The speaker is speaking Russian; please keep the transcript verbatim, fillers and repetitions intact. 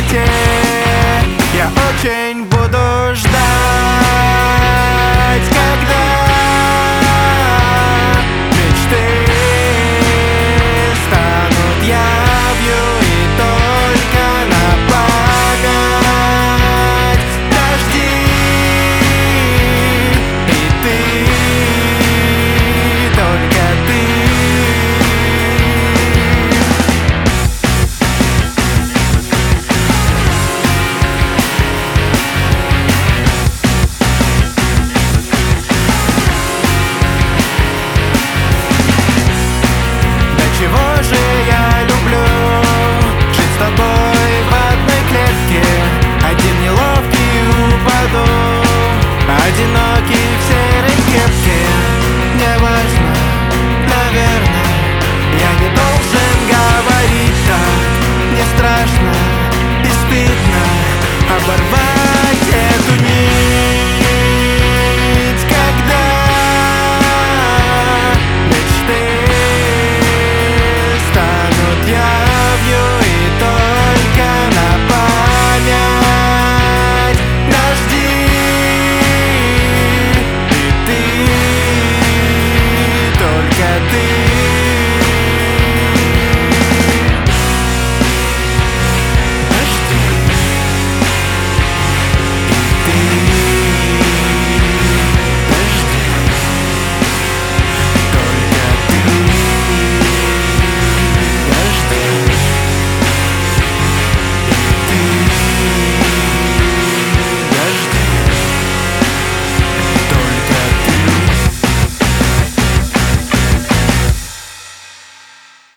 свете. Я очень буду ждать, когда мечты станут явью, и только на память дожди. И ты, только ты. Чего же я люблю жить с тобой в одной клетке? Один неловкий упаду, одинокий в серой кепке. Неважно, наверное, я не должен говорить так. Мне страшно и стыдно оборвать